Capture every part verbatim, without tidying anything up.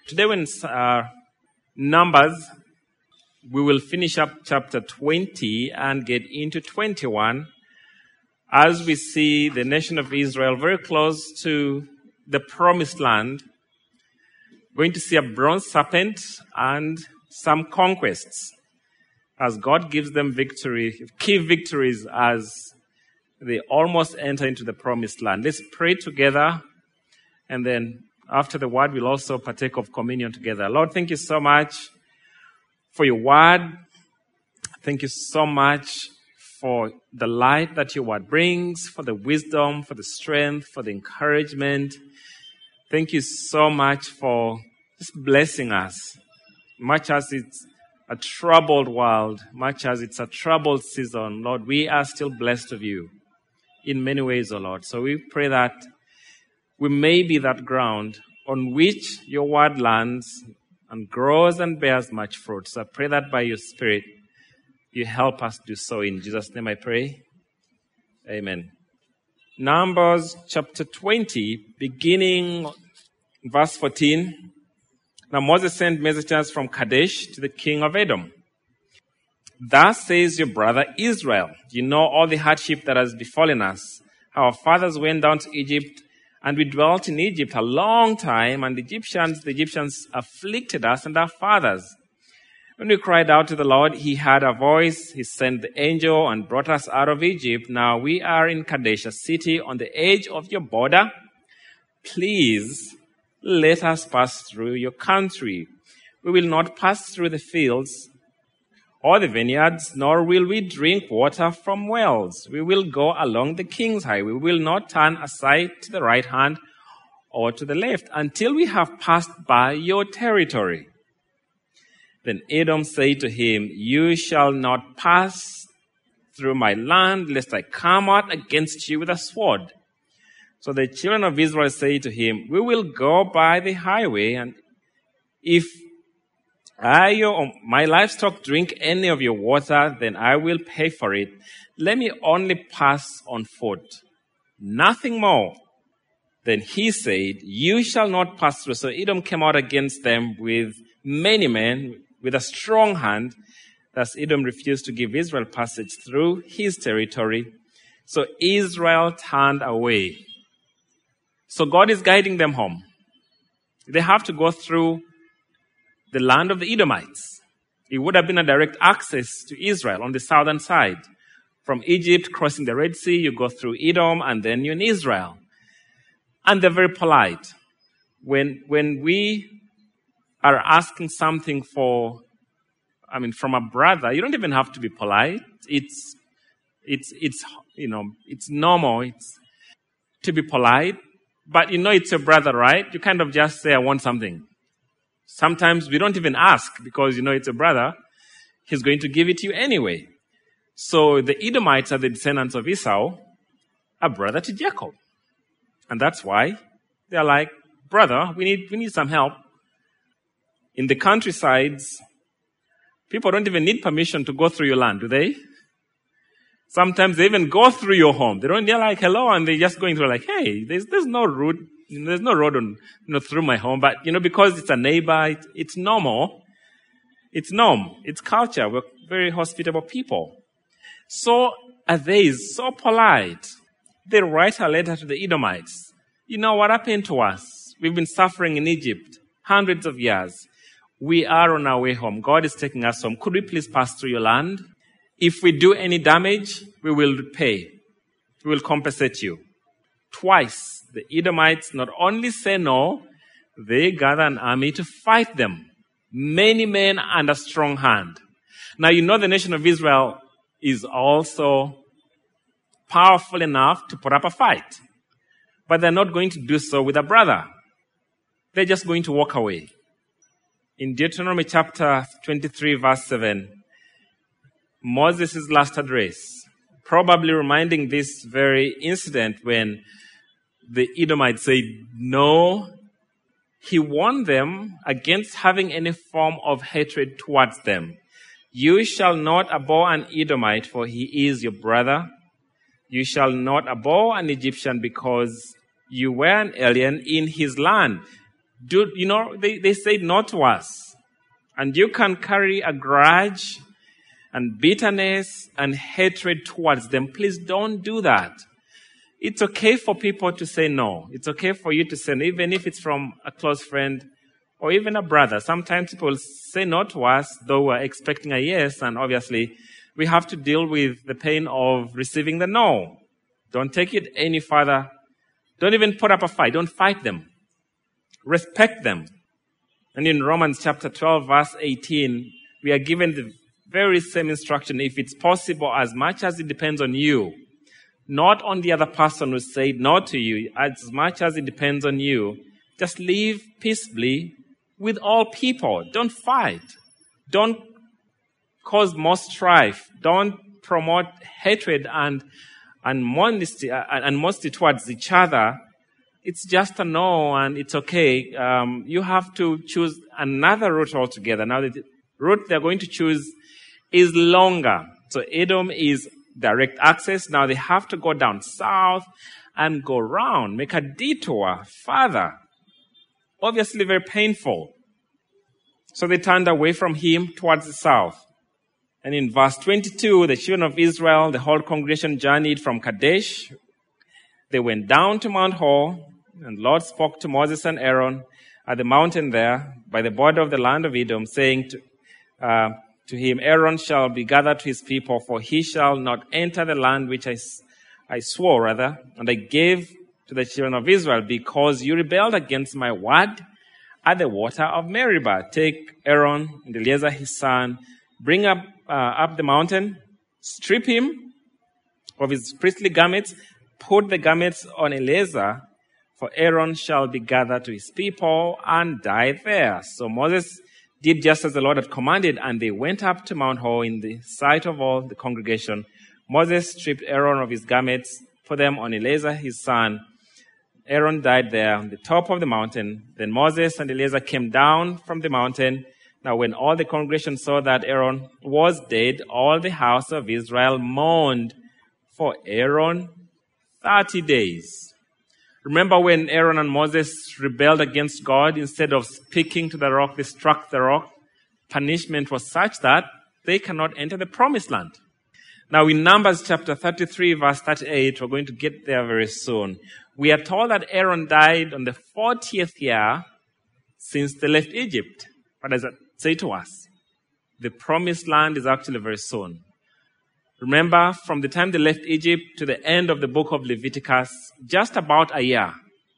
Today, when uh, Numbers, we will finish up chapter twenty and get into twenty-one as we see the nation of Israel very close to the promised land, going to see a bronze serpent and some conquests as God gives them victory, key victories as they almost enter into the promised land. Let's pray together, and then after the word, we'll also partake of communion together. Lord, thank you so much for your word. Thank you so much for the light that your word brings, for the wisdom, for the strength, for the encouragement. Thank you so much for just blessing us. Much as it's a troubled world, much as it's a troubled season, Lord, we are still blessed of you in many ways, O Lord. So we pray that we may be that ground on which your word lands and grows and bears much fruit. So I pray that by your Spirit, you help us do so. In Jesus' name I pray. Amen. Numbers chapter twenty, beginning verse fourteen. Now Moses sent messengers from Kadesh to the king of Edom. Thus says your brother Israel, you know all the hardship that has befallen us. Our fathers went down to Egypt, and we dwelt in Egypt a long time, and the Egyptians, the Egyptians afflicted us and our fathers. When we cried out to the Lord, he heard our voice. He sent the angel and brought us out of Egypt. Now we are in Kadesh, a city on the edge of your border. Please let us pass through your country. We will not pass through the fields or the vineyards, nor will we drink water from wells. We will go along the king's highway. We will not turn aside to the right hand or to the left until we have passed by your territory. Then Edom said to him, you shall not pass through my land, lest I come out against you with a sword. So the children of Israel said to him, we will go by the highway, and if I or my livestock drink any of your water, then I will pay for it. Let me only pass on foot, nothing more. Then he said, you shall not pass through. So Edom came out against them with many men, with a strong hand. Thus Edom refused to give Israel passage through his territory. So Israel turned away. So God is guiding them home. They have to go through the land of the Edomites. It would have been a direct access to Israel on the southern side. From Egypt, crossing the Red Sea, you go through Edom, and then you're in Israel. And they're very polite. When, when we are asking something for, I mean, from a brother, you don't even have to be polite. It's, it's, it's, you know, it's normal. It's to be polite. But you know it's your brother, right? You kind of just say, I want something. Sometimes we don't even ask because, you know, it's a brother. He's going to give it to you anyway. So the Edomites are the descendants of Esau, a brother to Jacob. And that's why they're like, brother, we need, we need some help. In the countrysides, people don't even need permission to go through your land, do they? Sometimes they even go through your home. They don't, they're like, hello, and they're just going through like, hey, there's, there's no route. There's no road on, you know, through my home, but, you know, because it's a neighbor, it, it's normal. It's norm. It's culture. We're very hospitable people. So are they so polite? They write a letter to the Edomites. You know what happened to us? We've been suffering in Egypt hundreds of years. We are on our way home. God is taking us home. Could we please pass through your land? If we do any damage, we will pay. We will compensate you. Twice, the Edomites not only say no, they gather an army to fight them. Many men and a strong hand. Now, you know the nation of Israel is also powerful enough to put up a fight. But they're not going to do so with a brother. They're just going to walk away. In Deuteronomy chapter twenty-three, verse seven, Moses' last address, probably reminding this very incident when the Edomites said no, he warned them against having any form of hatred towards them. You shall not abhor an Edomite, for he is your brother. You shall not abhor an Egyptian, because you were an alien in his land. Do, you know, they, they said no to us. And you can carry a grudge and bitterness and hatred towards them. Please don't do that. It's okay for people to say no. It's okay for you to say no, even if it's from a close friend or even a brother. Sometimes people say no to us, though we're expecting a yes, and obviously we have to deal with the pain of receiving the no. Don't take it any further. Don't even put up a fight. Don't fight them. Respect them. And in Romans chapter twelve, verse eighteen, we are given the very same instruction. If it's possible, as much as it depends on you, not on the other person who said no to you, as much as it depends on you, just live peaceably with all people. Don't fight. Don't cause more strife. Don't promote hatred and animosity and towards each other. It's just a no, and it's okay. Um, you have to choose another route altogether. Now, the route they're going to choose is longer. So Edom is direct access. Now they have to go down south and go round, make a detour further. Obviously very painful. So they turned away from him towards the south. And in verse twenty-two, the children of Israel, the whole congregation journeyed from Kadesh. They went down to Mount Hor, and the Lord spoke to Moses and Aaron at the mountain there by the border of the land of Edom, saying to, uh, to him, Aaron shall be gathered to his people, for he shall not enter the land which I, I swore, rather, and I gave to the children of Israel, because you rebelled against my word at the water of Meribah. Take Aaron and Eleazar his son, bring up, uh, up the mountain, strip him of his priestly garments, put the garments on Eleazar, for Aaron shall be gathered to his people and die there. So Moses did just as the Lord had commanded, and they went up to Mount Hor in the sight of all the congregation. Moses stripped Aaron of his garments, put them on Eleazar his son. Aaron died there on the top of the mountain. Then Moses and Eleazar came down from the mountain. Now when all the congregation saw that Aaron was dead, all the house of Israel mourned for Aaron thirty days. Remember when Aaron and Moses rebelled against God, instead of speaking to the rock, they struck the rock. Punishment was such that they cannot enter the promised land. Now in Numbers chapter thirty-three, verse thirty-eight, we're going to get there very soon. We are told that Aaron died on the fortieth year since they left Egypt. What does that say to us? The promised land is actually very soon. Remember, from the time they left Egypt to the end of the book of Leviticus, just about a year.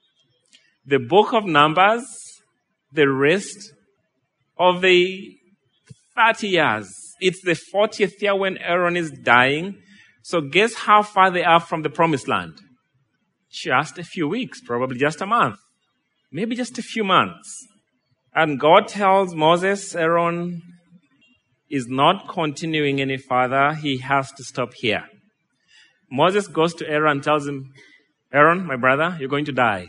The book of Numbers, the rest of the thirty years. It's the fortieth year when Aaron is dying. So guess how far they are from the promised land? Just a few weeks, probably just a month. Maybe just a few months. And God tells Moses, Aaron is not continuing any further. He has to stop here. Moses goes to Aaron and tells him, Aaron, my brother, you're going to die.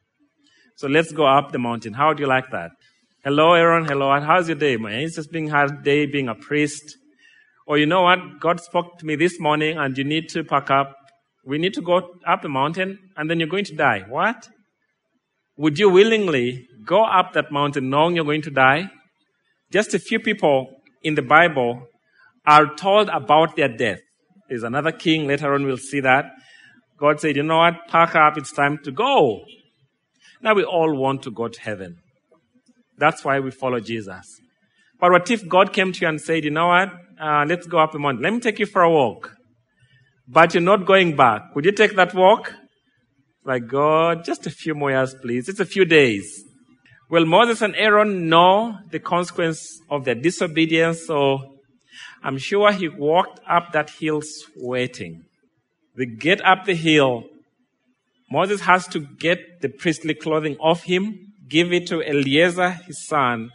So let's go up the mountain. How do you like that? Hello, Aaron. Hello. How's your day, man? It's just being a hard day being a priest. Or you know what? God spoke to me this morning and you need to pack up. We need to go up the mountain and then you're going to die. What? Would you willingly go up that mountain knowing you're going to die? Just a few people in the Bible are told about their death. There's another king, later on we'll see that. God said, you know what, pack up, it's time to go. Now we all want to go to heaven. That's why we follow Jesus. But what if God came to you and said, you know what, uh, let's go up the mountain. Let me take you for a walk. But you're not going back. Would you take that walk? Like, God, just a few more years, please. Just a few days. Well, Moses and Aaron know the consequence of their disobedience, so I'm sure he walked up that hill sweating. They get up the hill. Moses has to get the priestly clothing off him, give it to Eleazar, his son.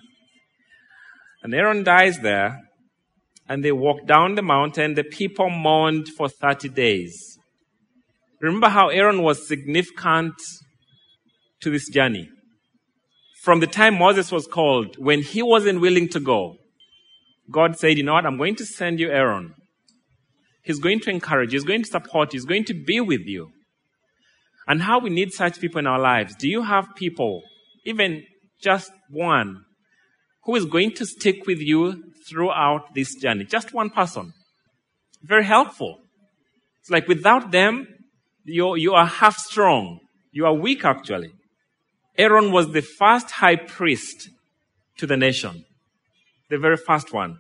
And Aaron dies there, and they walk down the mountain. The people mourned for thirty days. Remember how Aaron was significant to this journey. From the time Moses was called, when he wasn't willing to go, God said, you know what, I'm going to send you Aaron. He's going to encourage you. He's going to support you. He's going to be with you. And how we need such people in our lives. Do you have people, even just one, who is going to stick with you throughout this journey. Just one person. Very helpful. It's like without them, you, you are half strong. You are weak, actually. Aaron was the first high priest to the nation. The very first one.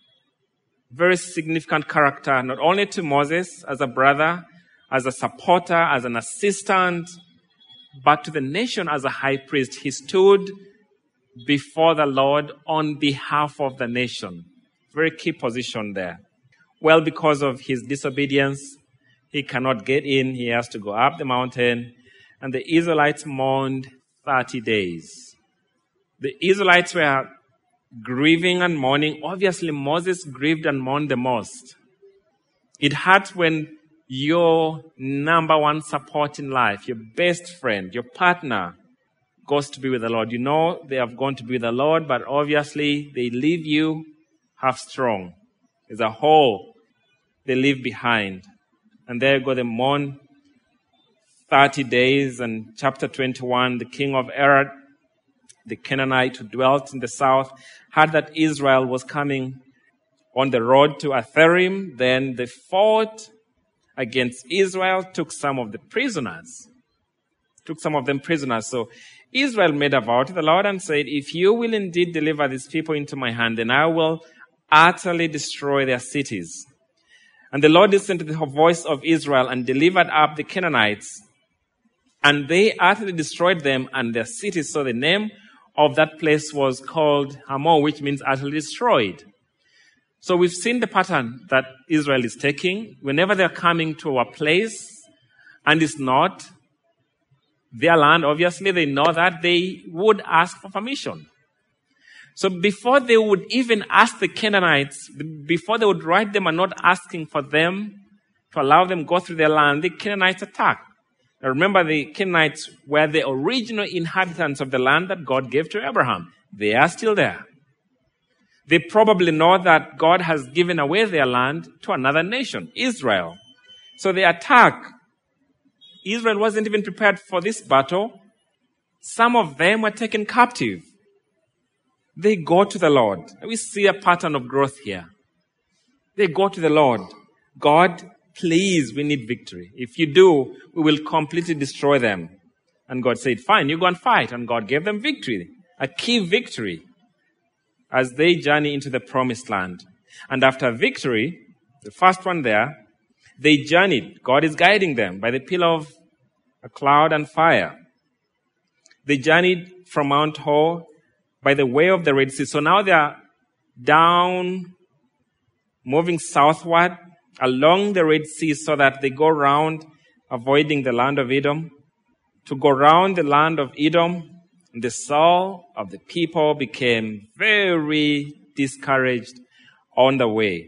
Very significant character, not only to Moses as a brother, as a supporter, as an assistant, but to the nation as a high priest. He stood before the Lord on behalf of the nation. Very key position there. Well, because of his disobedience, he cannot get in. He has to go up the mountain. And the Israelites mourned thirty days. The Israelites were grieving and mourning. Obviously, Moses grieved and mourned the most. It hurts when your number one support in life, your best friend, your partner, goes to be with the Lord. You know they have gone to be with the Lord, but obviously they leave you half strong. There's a hole they leave behind. And there you go, they mourn thirty days. And chapter twenty-one, the king of Arad, the Canaanite who dwelt in the south, heard that Israel was coming on the road to Atharim. Then they fought against Israel, took some of the prisoners. Took some of them prisoners. So Israel made a vow to the Lord and said, if you will indeed deliver these people into my hand, then I will utterly destroy their cities. And the Lord listened to the voice of Israel and delivered up the Canaanites. And they utterly destroyed them and their cities. So the name of that place was called Hamor, which means utterly destroyed. So we've seen the pattern that Israel is taking. Whenever they're coming to a place and it's not their land, obviously they know that they would ask for permission. So before they would even ask the Canaanites, before they would write them a note asking for them to allow them go through their land, the Canaanites attacked. Now remember, the Canaanites were the original inhabitants of the land that God gave to Abraham. They are still there. They probably know that God has given away their land to another nation, Israel. So they attack. Israel wasn't even prepared for this battle. Some of them were taken captive. They go to the Lord. We see a pattern of growth here. They go to the Lord. God, please, we need victory. If you do, we will completely destroy them. And God said, fine, you go and fight. And God gave them victory, a key victory, as they journey into the promised land. And after victory, the first one there, they journeyed. God is guiding them by the pillar of a cloud and fire. They journeyed from Mount Hor by the way of the Red Sea. So now they are down, moving southward along the Red Sea so that they go round, avoiding the land of Edom. To go round the land of Edom, the soul of the people became very discouraged on the way.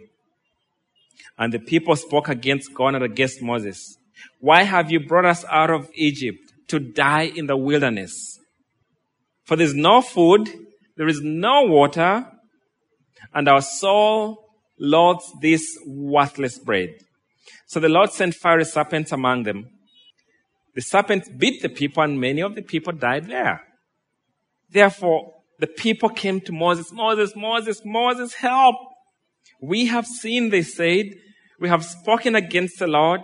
And the people spoke against God and against Moses. Why have you brought us out of Egypt to die in the wilderness? For there is no food, there is no water, and our soul loathes this worthless bread. So the Lord sent fiery serpents among them. The serpents bit the people, and many of the people died there. Therefore, the people came to Moses, Moses, Moses, Moses, help! We have sinned, they said. We have spoken against the Lord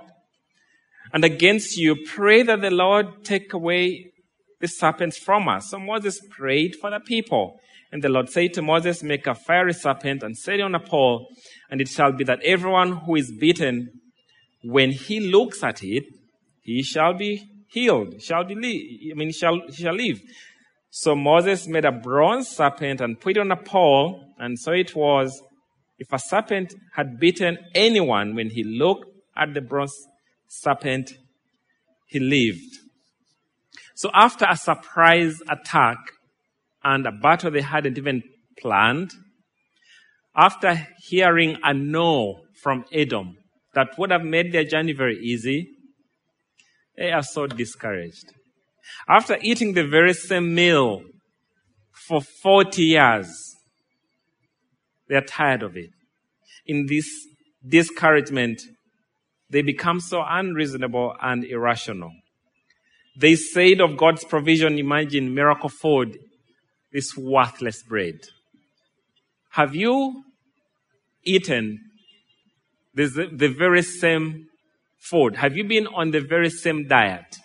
and against you. Pray that the Lord take away the serpents from us. So Moses prayed for the people. And the Lord said to Moses, make a fiery serpent and set it on a pole. And it shall be that everyone who is bitten, when he looks at it, he shall be healed. Shall be, li- I mean, shall, he shall live. So Moses made a bronze serpent and put it on a pole. And so it was, if a serpent had bitten anyone, when he looked at the bronze serpent, he lived. So after a surprise attack and a battle they hadn't even planned, after hearing a no from Edom that would have made their journey very easy, they are so discouraged. After eating the very same meal for forty years, they are tired of it. In this discouragement, they become so unreasonable and irrational. They said of God's provision, imagine miracle food. this worthless bread? Have you eaten this, the very same food? Have you been on the very same diet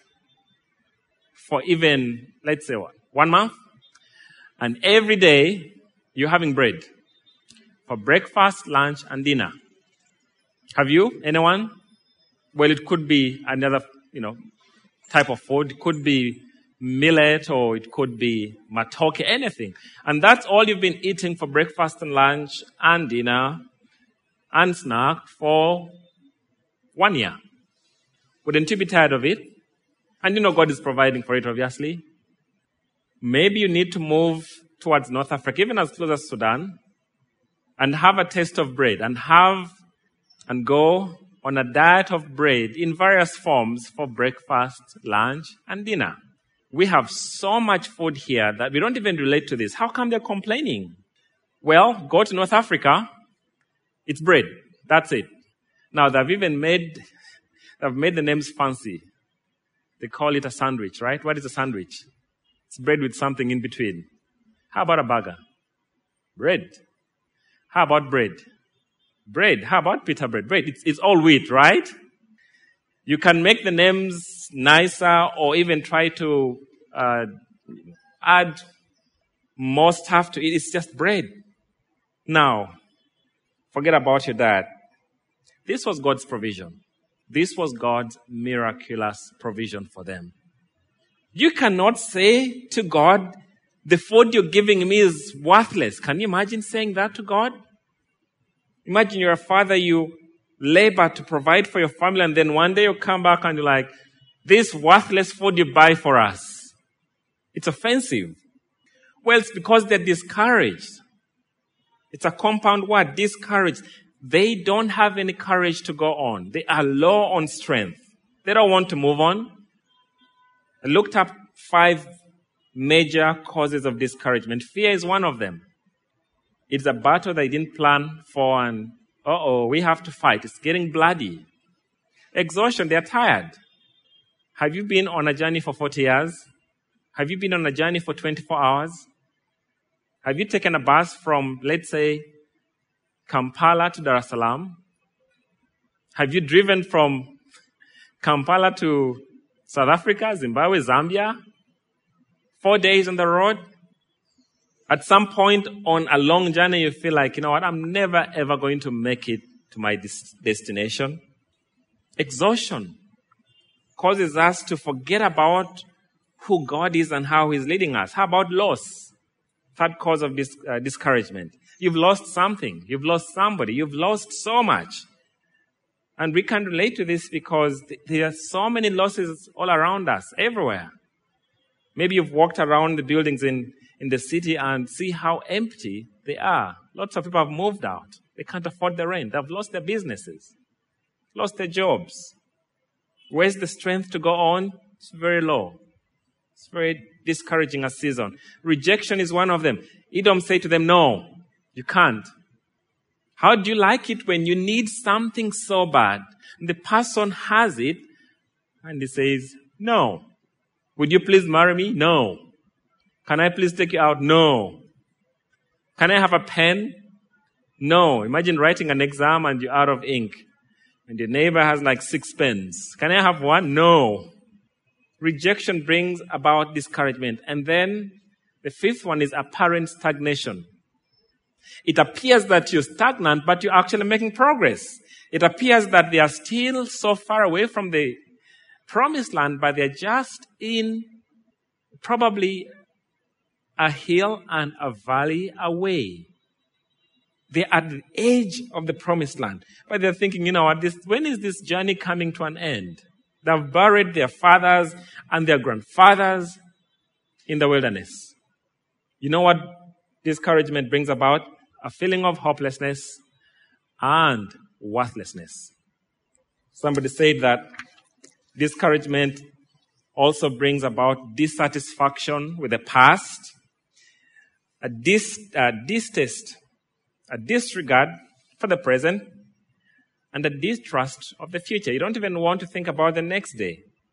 for even, let's say, what, one month? And every day you're having bread for breakfast, lunch, and dinner. Have you? Anyone? Well, it could be another, you know, type of food. It could be millet, or it could be matoke, anything. And that's all you've been eating for breakfast and lunch and dinner and snack for one year. Wouldn't you be tired of it? And you know God is providing for it, obviously. Maybe you need to move towards North Africa, even as close as Sudan, and have a taste of bread, and have and go on a diet of bread in various forms for breakfast, lunch, and dinner. We have so much food here that we don't even relate to this. How come they're complaining? Well, go to North Africa. It's bread. That's it. Now, they've even made, they've made the names fancy. They call it a sandwich, right? What is a sandwich? It's bread with something in between. How about a burger? Bread. How about bread? Bread. How about pita bread? Bread. It's, it's all wheat, right? You can make the names nicer, or even try to uh, add more stuff to it. It's just bread. Now, forget about your diet. This was God's provision. This was God's miraculous provision for them. You cannot say to God, the food you're giving me is worthless. Can you imagine saying that to God? Imagine you're a father, you labor to provide for your family, and then one day you come back and you're like, this worthless food you buy for us, it's offensive. Well, it's because they're discouraged. It's a compound word, discouraged. They don't have any courage to go on. They are low on strength. They don't want to move on. I looked up five major causes of discouragement. Fear is one of them. It's a battle they didn't plan for, and uh-oh, we have to fight. It's getting bloody. Exhaustion, they're tired. Have you been on a journey for forty years? Have you been on a journey for twenty-four hours? Have you taken a bus from, let's say, Kampala to Dar es Salaam? Have you driven from Kampala to South Africa, Zimbabwe, Zambia? Four days on the road? At some point on a long journey, you feel like, you know what, I'm never ever going to make it to my des- destination. Exhaustion causes us to forget about who God is and how He's leading us. How about loss? Third cause of dis- uh, discouragement. You've lost something. You've lost somebody. You've lost so much. And we can relate to this because th- there are so many losses all around us, everywhere. Maybe you've walked around the buildings in in the city and see how empty they are. Lots of people have moved out. They can't afford the rent. They've lost their businesses, lost their jobs. Where's the strength to go on? It's very low. It's very discouraging a season. Rejection is one of them. Edom said to them, no, you can't. How do you like it when you need something so bad and the person has it and he says, no. Would you please marry me? No. Can I please take you out? No. Can I have a pen? No. Imagine writing an exam and you're out of ink. And your neighbor has like six pens. Can I have one? No. Rejection brings about discouragement. And then the fifth one is apparent stagnation. It appears that you're stagnant, but you're actually making progress. It appears that they are still so far away from the promised land, but they're just in probably a hill and a valley away. They're at the edge of the promised land. But they're thinking, you know what, this, when is this journey coming to an end? They've buried their fathers and their grandfathers in the wilderness. You know what discouragement brings about? A feeling of hopelessness and worthlessness. Somebody said that discouragement also brings about dissatisfaction with the past, a dis, a distaste, a disregard for the present, and a distrust of the future. You don't even want to think about the next day.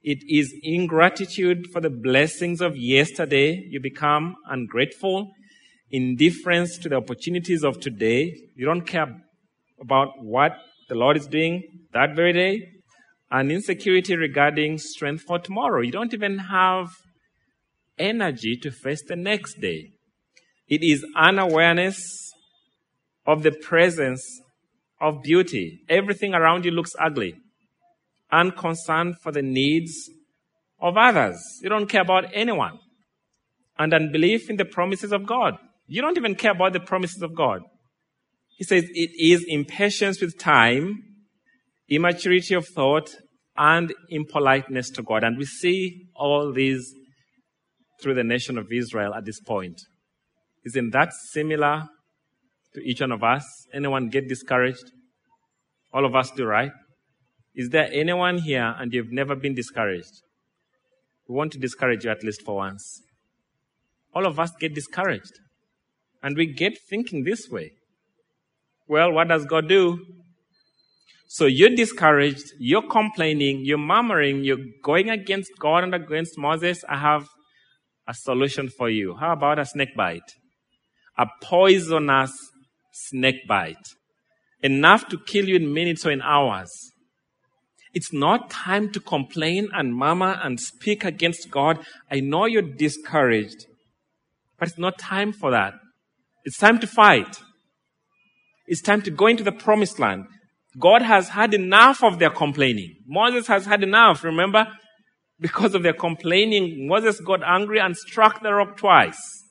It is ingratitude for the blessings of yesterday. You become ungrateful, indifference to the opportunities of today. You don't care about what the Lord is doing that very day. And insecurity regarding strength for tomorrow. You don't even have energy to face the next day. It is unawareness of the presence of beauty. Everything around you looks ugly. Unconcern for the needs of others. You don't care about anyone. And unbelief in the promises of God. You don't even care about the promises of God. He says it is impatience with time, immaturity of thought, and impoliteness to God. And we see all these through the nation of Israel at this point. Isn't that similar to each one of us? Anyone get discouraged? All of us do, right? Is there anyone here and you've never been discouraged? We want to discourage you at least for once. All of us get discouraged. And we get thinking this way. Well, what does God do? So you're discouraged, you're complaining, you're murmuring, you're going against God and against Moses. I have a solution for you. How about a snake bite? A poisonous snake bite. Enough to kill you in minutes or in hours. It's not time to complain and murmur and speak against God. I know you're discouraged, but it's not time for that. It's time to fight. It's time to go into the promised land. God has had enough of their complaining. Moses has had enough, remember? Because of their complaining, Moses got angry and struck the rock twice.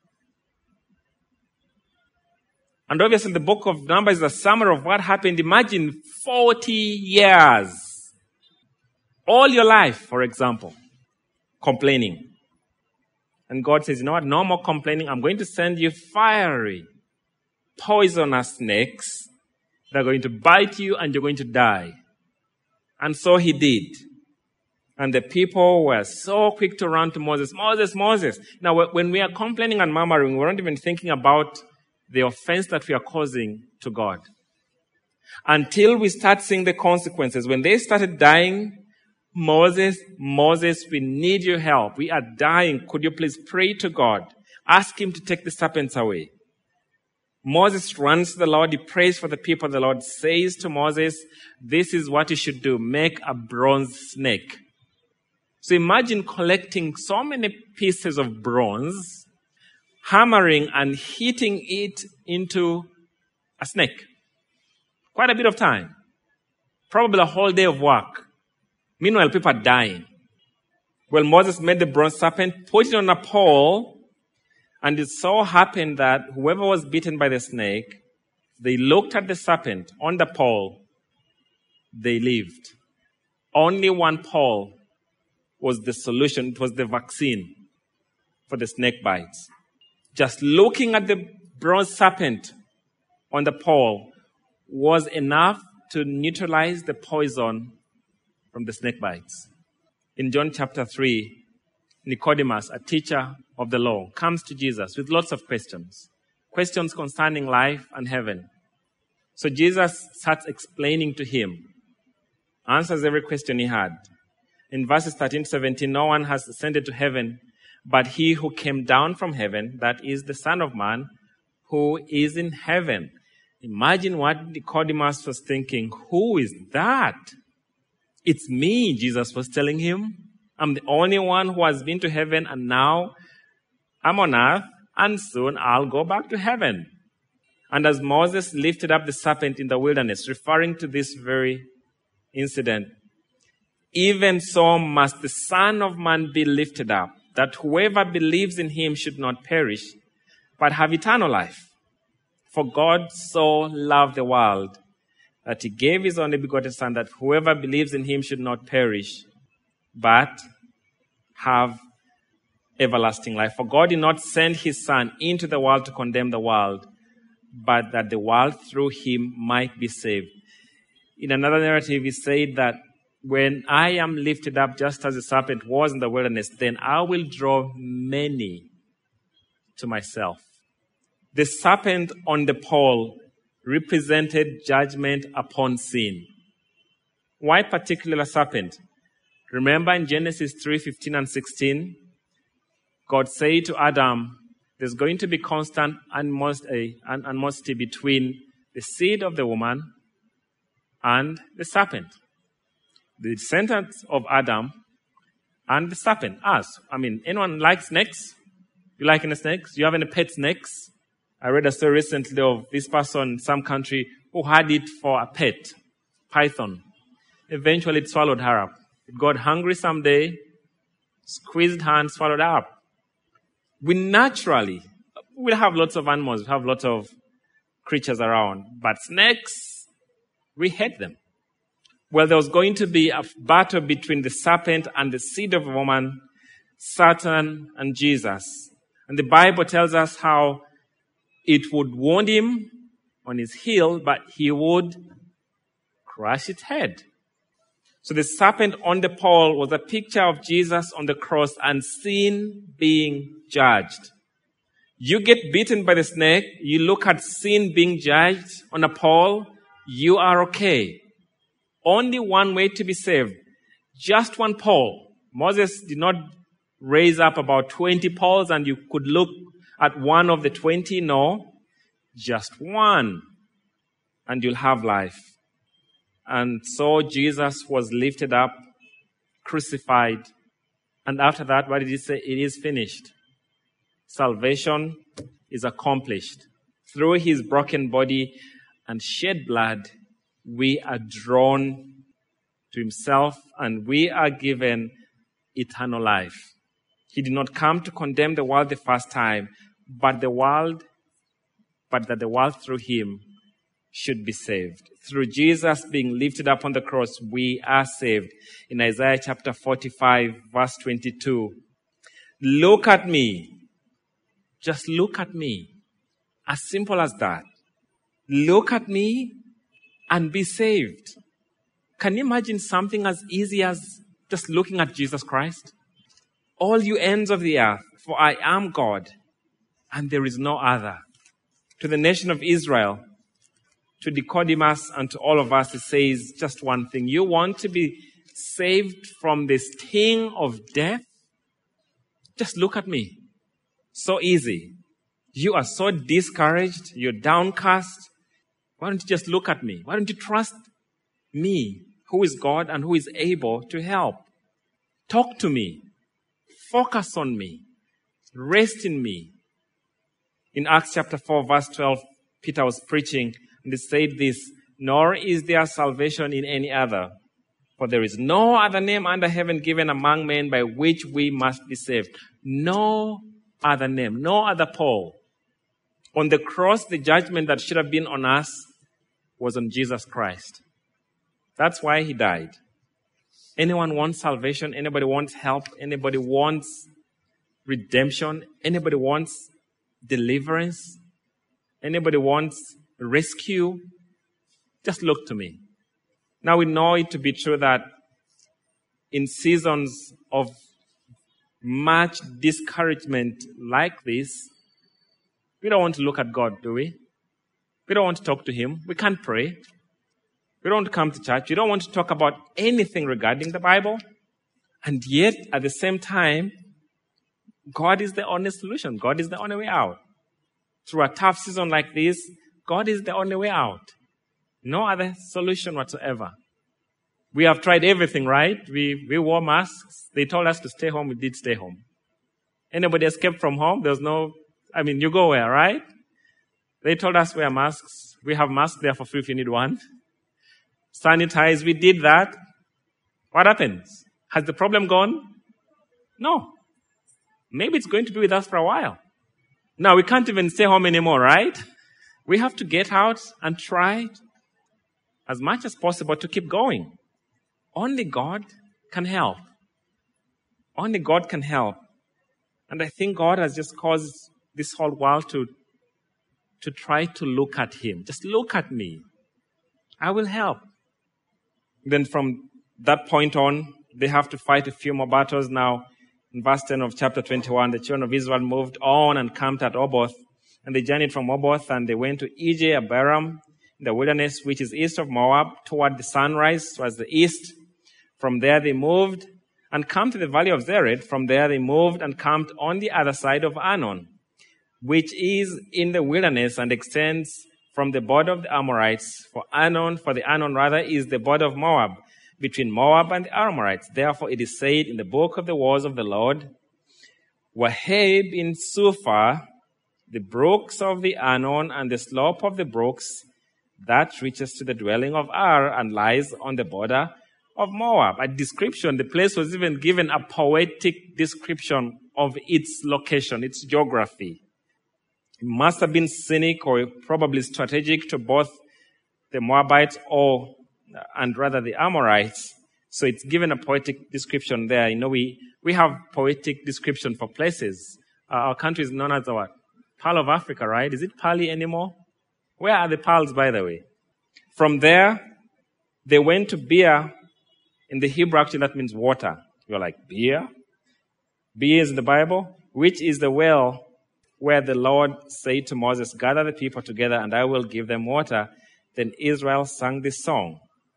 And obviously the book of Numbers is a summary of what happened. Imagine forty years. All your life, for example, complaining. And God says, you know what, no more complaining. I'm going to send you fiery, poisonous snakes. They're going to bite you and you're going to die. And so he did. And the people were so quick to run to Moses. Moses, Moses. Now, when we are complaining and murmuring, we're not even thinking about the offense that we are causing to God. Until we start seeing the consequences. When they started dying, Moses, Moses, we need your help. We are dying. Could you please pray to God? Ask him to take the serpents away. Moses runs to the Lord. He prays for the people. The Lord says to Moses, this is what you should do. Make a bronze snake. So imagine collecting so many pieces of bronze, hammering and hitting it into a snake. Quite a bit of time. Probably a whole day of work. Meanwhile, people are dying. Well, Moses made the bronze serpent, put it on a pole, and it so happened that whoever was bitten by the snake, they looked at the serpent on the pole, they lived. Only one pole was the solution. It was the vaccine for the snake bites. Just looking at the bronze serpent on the pole was enough to neutralize the poison from the snake bites. In John chapter three, Nicodemus, a teacher of the law, comes to Jesus with lots of questions. Questions concerning life and heaven. So Jesus starts explaining to him. Answers every question he had. In verses thirteen to seventeen, no one has ascended to heaven but he who came down from heaven, that is the Son of Man, who is in heaven. Imagine what Nicodemus was thinking. Who is that? It's me, Jesus was telling him. I'm the only one who has been to heaven, and now I'm on earth, and soon I'll go back to heaven. And as Moses lifted up the serpent in the wilderness, referring to this very incident, even so must the Son of Man be lifted up, that whoever believes in him should not perish, but have eternal life. For God so loved the world that he gave his only begotten Son, that whoever believes in him should not perish, but have everlasting life. For God did not send his Son into the world to condemn the world, but that the world through him might be saved. In another narrative, he said that when I am lifted up just as the serpent was in the wilderness, then I will draw many to myself. The serpent on the pole represented judgment upon sin. Why particular serpent? Remember in Genesis three fifteen and sixteen, God said to Adam, there's going to be constant animosity between the seed of the woman and the serpent. The descendants of Adam and the serpent, us. I mean, anyone like snakes? You like any snakes? Do you have any pet snakes? I read a story recently of this person in some country who had it for a pet, python. Eventually it swallowed her up. It got hungry someday, squeezed her and swallowed her up. We naturally, we have lots of animals, we have lots of creatures around, but snakes, we hate them. Well, there was going to be a battle between the serpent and the seed of a woman, Satan and Jesus. And the Bible tells us how it would wound him on his heel, but he would crush its head. So the serpent on the pole was a picture of Jesus on the cross and sin being judged. You get bitten by the snake, you look at sin being judged on a pole, you are okay. Only one way to be saved. Just one pole. Moses did not raise up about twenty poles and you could look at one of the twenty. No, just one. And you'll have life. And so Jesus was lifted up, crucified. And after that, what did he say? It is finished. Salvation is accomplished. Through his broken body and shed blood, we are drawn to himself and we are given eternal life. He did not come to condemn the world the first time, but the world, but that the world through him should be saved. Through Jesus being lifted up on the cross, we are saved. In Isaiah chapter forty-five, verse twenty-two, look at me. Just look at me. As simple as that. Look at me and be saved. Can you imagine something as easy as just looking at Jesus Christ? All you ends of the earth, for I am God, and there is no other. To the nation of Israel, to Nicodemus and to all of us, it says just one thing. You want to be saved from the sting of death? Just look at me. So easy. You are so discouraged. You're downcast. Why don't you just look at me? Why don't you trust me, who is God and who is able to help? Talk to me. Focus on me. Rest in me. In Acts chapter four, verse twelve, Peter was preaching and he said this, nor is there salvation in any other, for there is no other name under heaven given among men by which we must be saved. No other name, no other Paul. On the cross, the judgment that should have been on us was on Jesus Christ. That's why he died. Anyone wants salvation? Anybody wants help? Anybody wants redemption? Anybody wants deliverance? Anybody wants rescue? Just look to me. Now we know it to be true that in seasons of much discouragement like this, we don't want to look at God, do we? We don't want to talk to him. We can't pray. We don't want to come to church. We don't want to talk about anything regarding the Bible. And yet, at the same time, God is the only solution. God is the only way out. Through a tough season like this, God is the only way out. No other solution whatsoever. We have tried everything, right? We we wore masks. They told us to stay home. We did stay home. Anybody escaped from home? There's no, I mean, you go where, right? They told us wear masks. We have masks there for free if you need one. Sanitize. We did that. What happens? Has the problem gone? No. Maybe it's going to be with us for a while. Now, we can't even stay home anymore, right? We have to get out and try as much as possible to keep going. Only God can help. Only God can help. And I think God has just caused this whole world to, to try to look at him. Just look at me. I will help. Then from that point on, they have to fight a few more battles. Now, in verse ten of chapter twenty-one, the children of Israel moved on and camped at Oboth. And they journeyed from Oboth and they went to Ije-Abarim in the wilderness, which is east of Moab, toward the sunrise, towards the east. From there they moved and camped in the valley of Zered. From there they moved and camped on the other side of Arnon, which is in the wilderness and extends from the border of the Amorites. For Arnon, for the Arnon rather, is the border of Moab, between Moab and the Amorites. Therefore it is said in the book of the wars of the Lord, Waheb in Suphah, the brooks of the Arnon and the slope of the brooks, that reaches to the dwelling of Ar and lies on the border of Moab. A description, the place was even given a poetic description of its location, its geography. It must have been scenic or probably strategic to both the Moabites or, and rather the Amorites. So it's given a poetic description there. You know, we, we have poetic description for places. Uh, our country is known as the what? Pearl of Africa, right? Is it Pali anymore? Where are the pearls, by the way? From there, they went to Beer. In the Hebrew, actually, that means water. You're like, Beer? Beer is in the Bible, which is the well where the Lord said to Moses, gather the people together and I will give them water. Then Israel sang this song.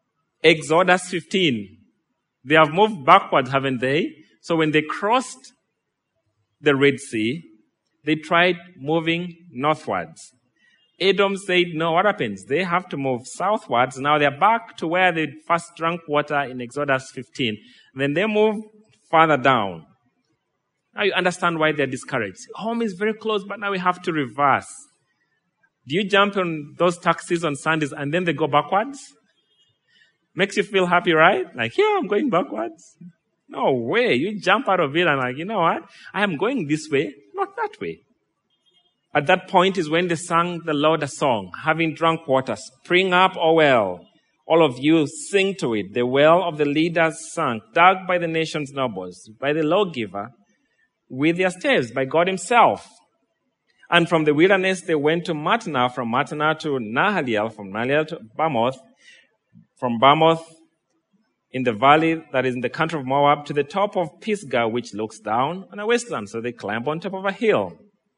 Exodus fifteen. They have moved backward, haven't they? So when they crossed the Red Sea, they tried moving northwards. Edom said, no, what happens? They have to move southwards. Now they're back to where they first drank water in Exodus fifteen. Then they move further down. Now you understand why they're discouraged. Home is very close, but now we have to reverse. Do you jump on those taxis on Sundays and then they go backwards? Makes you feel happy, right? Like, yeah, I'm going backwards. No way. You jump out of it and like, you know what? I am going this way, not that way. At that point is when they sang the Lord a song, having drunk water, spring up, O well. All of you sing to it. The well of the leaders sunk, dug by the nation's nobles, by the lawgiver, with their staves, by God himself. And from the wilderness they went to Matnah, from Matnah to Nahaliel, from Nahaliel to Bamoth, from Bamoth in the valley that is in the country of Moab to the top of Pisgah, which looks down on a wasteland. So they climb on top of a hill.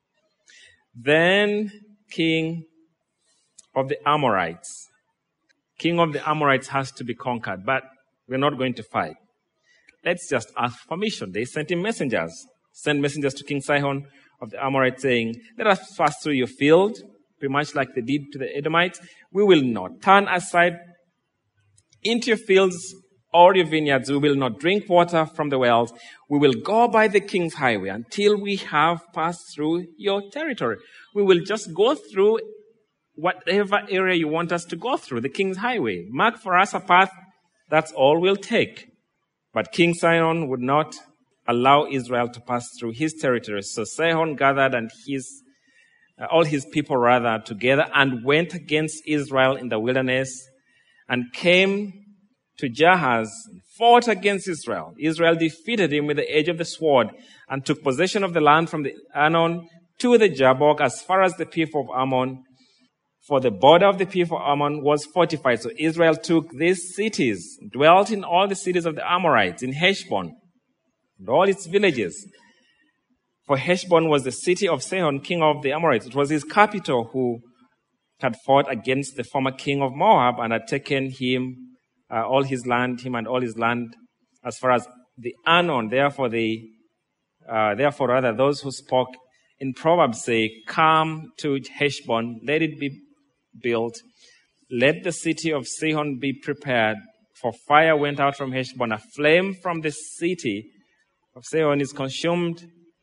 Then king of the Amorites. King of the Amorites has to be conquered, but we're not going to fight. Let's just ask permission. They sent him messengers. Sent messengers to King Sihon of the Amorites saying, let us pass through your field, pretty much like they did to the Edomites. We will not turn aside into your fields or your vineyards. We will not drink water from the wells. We will go by the king's highway until we have passed through your territory. We will just go through whatever area you want us to go through, the king's highway. Mark for us a path. That's all we'll take. But King Sihon would not allow Israel to pass through his territory. So Sihon gathered and his, uh, all his people rather together and went against Israel in the wilderness and came to Jahaz, fought against Israel. Israel defeated him with the edge of the sword and took possession of the land from the Arnon to the Jabbok as far as the Pith of Ammon. For the border of the Pith of Ammon was fortified. So Israel took these cities, dwelt in all the cities of the Amorites, in Heshbon, and all its villages. For Heshbon was the city of Sihon, king of the Amorites. It was his capital who had fought against the former king of Moab and had taken him, uh, all his land, him and all his land, as far as the Arnon. Therefore, the, uh, therefore, rather, those who spoke in Proverbs say, come to Heshbon, let it be built. Let the city of Sihon be prepared. For fire went out from Heshbon, a flame from the city of Sihon is consumed.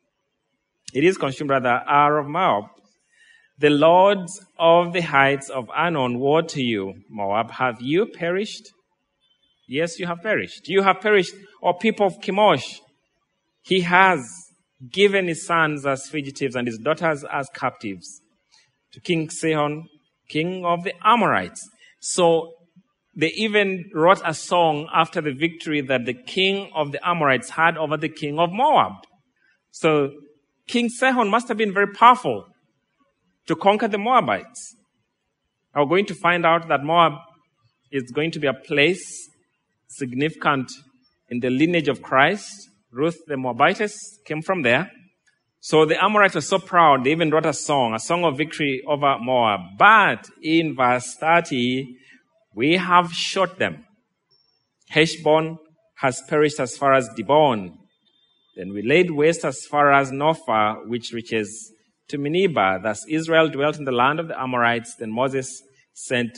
It is consumed rather, Ar of Moab. The lords of the heights of Arnon, woe to you, Moab. Have you perished? Yes, you have perished. You have perished, O people of Chemosh. He has given his sons as fugitives and his daughters as captives to King Sihon, king of the Amorites. So they even wrote a song after the victory that the king of the Amorites had over the king of Moab. So King Sihon must have been very powerful to conquer the Moabites. We're going to find out that Moab is going to be a place significant in the lineage of Christ. Ruth the Moabitess came from there. So the Amorites were so proud, they even wrote a song, a song of victory over Moab. But in verse thirty, we have shot them. Heshbon has perished as far as Dibon. Then we laid waste as far as Nophah, which reaches to Medeba. Thus Israel dwelt in the land of the Amorites. Then Moses sent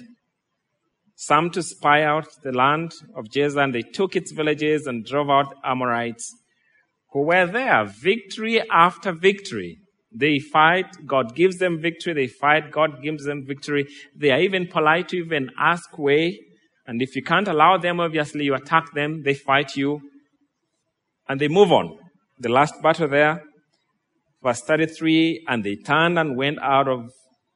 some to spy out the land of Jazer. They took its villages and drove out the Amorites who were there. Victory after victory. They fight, God gives them victory. They fight, God gives them victory. They are even polite to even ask way. And if you can't allow them, obviously, you attack them. They fight you. And they move on. The last battle there, verse thirty-three, and they turned and went out of,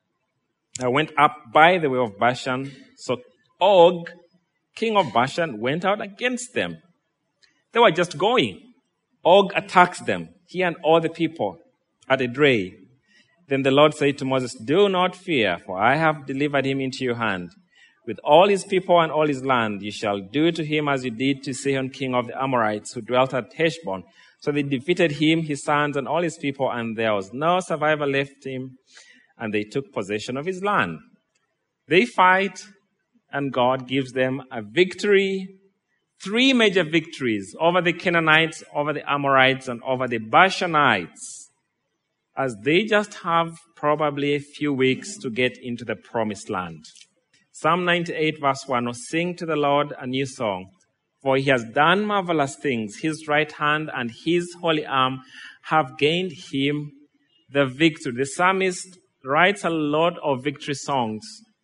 uh, went up by the way of Bashan. So Og, king of Bashan, went out against them. They were just going. Og attacks them, he and all the people, at Edrei. Then the Lord said to Moses, do not fear, for I have delivered him into your hand. With all his people and all his land, you shall do to him as you did to Sihon, king of the Amorites, who dwelt at Heshbon. So they defeated him, his sons, and all his people, and there was no survivor left him, and they took possession of his land. They fight, and God gives them a victory, three major victories over the Canaanites, over the Amorites, and over the Bashanites, as they just have probably a few weeks to get into the promised land. Psalm ninety-eight, verse one, oh, sing to the Lord a new song, for he has done marvelous things. His right hand and his holy arm have gained him the victory. The psalmist writes a lot of victory songs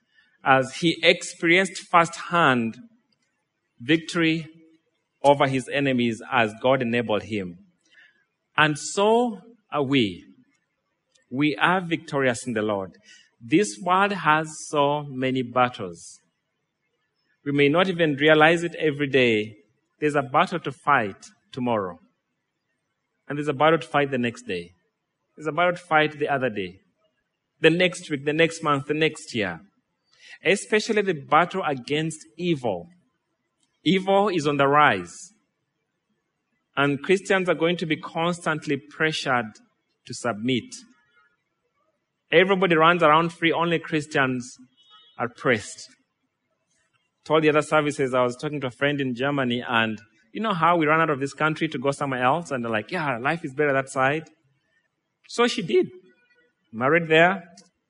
as he experienced firsthand victory over his enemies as God enabled him. And so are we. We are victorious in the Lord. This world has so many battles. We may not even realize it every day. There's a battle to fight tomorrow. And there's a battle to fight the next day. There's a battle to fight the other day. The next week, the next month, the next year. Especially the battle against evil. Evil is on the rise. And Christians are going to be constantly pressured to submit. Everybody runs around free. Only Christians are pressed. Told the other services, I was talking to a friend in Germany, and you know how we run out of this country to go somewhere else? And they're like, yeah, life is better that side. So she did. Married there.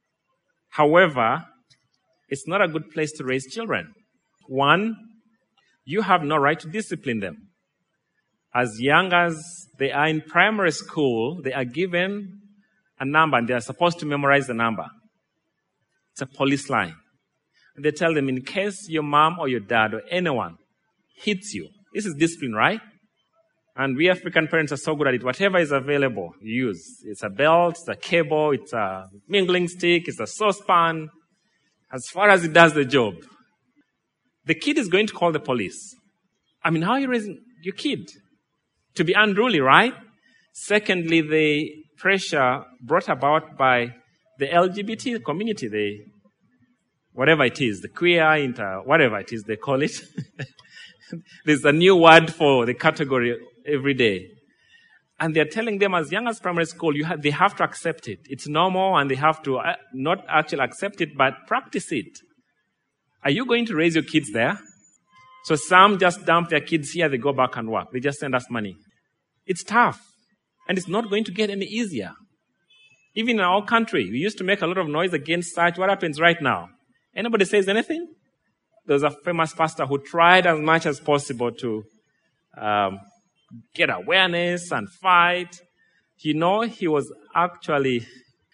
However, it's not a good place to raise children. One, you have no right to discipline them. As young as they are in primary school, they are given a number and they are supposed to memorize the number. It's a police line. And they tell them, in case your mom or your dad or anyone hits you, this is discipline, right? And we African parents are so good at it. Whatever is available, you use. It's a belt, it's a cable, it's a mingling stick, it's a saucepan. As far as it does the job. The kid is going to call the police. I mean, how are you raising your kid? To be unruly, right? Secondly, the pressure brought about by the L G B T community, the whatever it is, the queer, inter, whatever it is they call it. There's a new word for the category every day. And they're telling them as young as primary school, you have, they have to accept it. It's normal, and they have to uh, not actually accept it, but practice it. Are you going to raise your kids there? So some just dump their kids here, they go back and work. They just send us money. It's tough. And it's not going to get any easier. Even in our country, we used to make a lot of noise against such. What happens right now? Anybody says anything? There was a famous pastor who tried as much as possible to um, get awareness and fight. You know, he was actually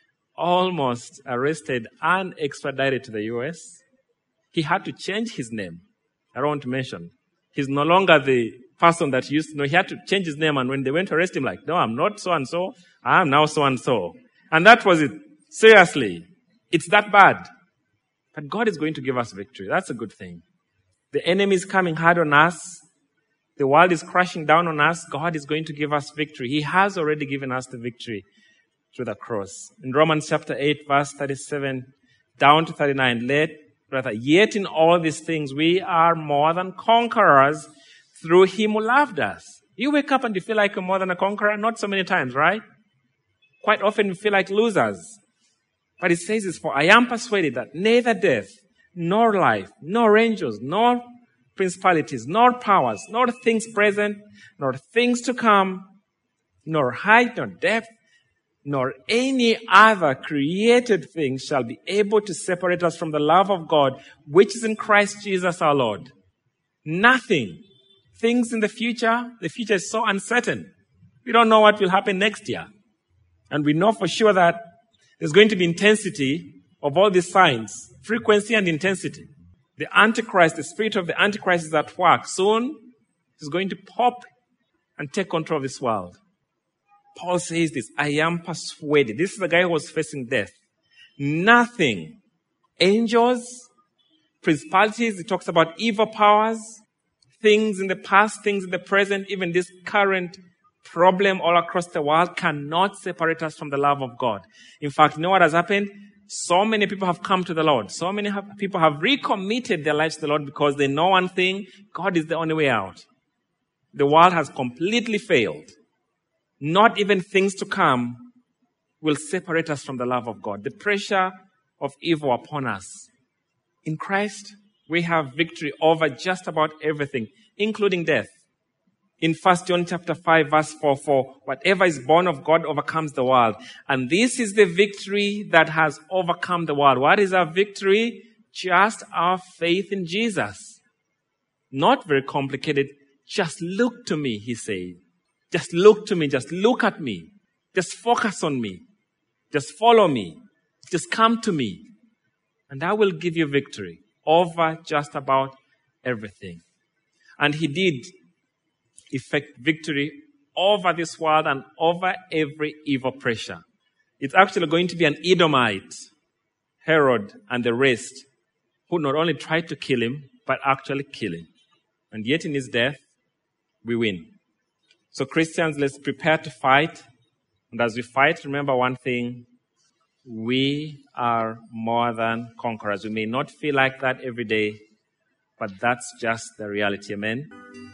almost arrested and extradited to the U S. He had to change his name. I don't want to mention. He's no longer the person that he used to know. He had to change his name, and when they went to arrest him, like, no, I'm not so-and-so. I'm now so-and-so. And that was it. Seriously. It's that bad. But God is going to give us victory. That's a good thing. The enemy is coming hard on us. The world is crashing down on us. God is going to give us victory. He has already given us the victory through the cross. In Romans chapter eight, verse thirty-seven down to thirty-nine, let rather, yet in all these things we are more than conquerors through him who loved us. You wake up and you feel like you're more than a conqueror. Not so many times, right? Quite often we feel like losers. But it says this, for I am persuaded that neither death, nor life, nor angels, nor principalities, nor powers, nor things present, nor things to come, nor height, nor depth, nor any other created thing shall be able to separate us from the love of God, which is in Christ Jesus our Lord. Nothing. Things in the future, the future is so uncertain. We don't know what will happen next year. And we know for sure that there's going to be intensity of all these signs, frequency and intensity. The Antichrist, the spirit of the Antichrist is at work. Soon, he's going to pop and take control of this world. Paul says this, I am persuaded. This is the guy who was facing death. Nothing. Angels, principalities, he talks about evil powers, things in the past, things in the present, even this current problem all across the world cannot separate us from the love of God. In fact, you know what has happened? So many people have come to the Lord. So many have, people have recommitted their lives to the Lord because they know one thing, God is the only way out. The world has completely failed. Not even things to come will separate us from the love of God. The pressure of evil upon us. In Christ, we have victory over just about everything, including death. In First John chapter five, verse four, for whatever is born of God overcomes the world. And this is the victory that has overcome the world. What is our victory? Just our faith in Jesus. Not very complicated. Just look to me, he said. Just look to me. Just look at me. Just focus on me. Just follow me. Just come to me. And I will give you victory over just about everything. And he did effect victory over this world and over every evil pressure. It's actually going to be an Edomite, Herod and the rest, who not only tried to kill him, but actually kill him. And yet in his death, we win. So Christians, let's prepare to fight. And as we fight, remember one thing, we are more than conquerors. We may not feel like that every day, but that's just the reality. Amen.